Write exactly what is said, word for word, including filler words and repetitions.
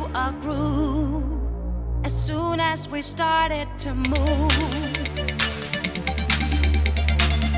a groove as soon as we started to move.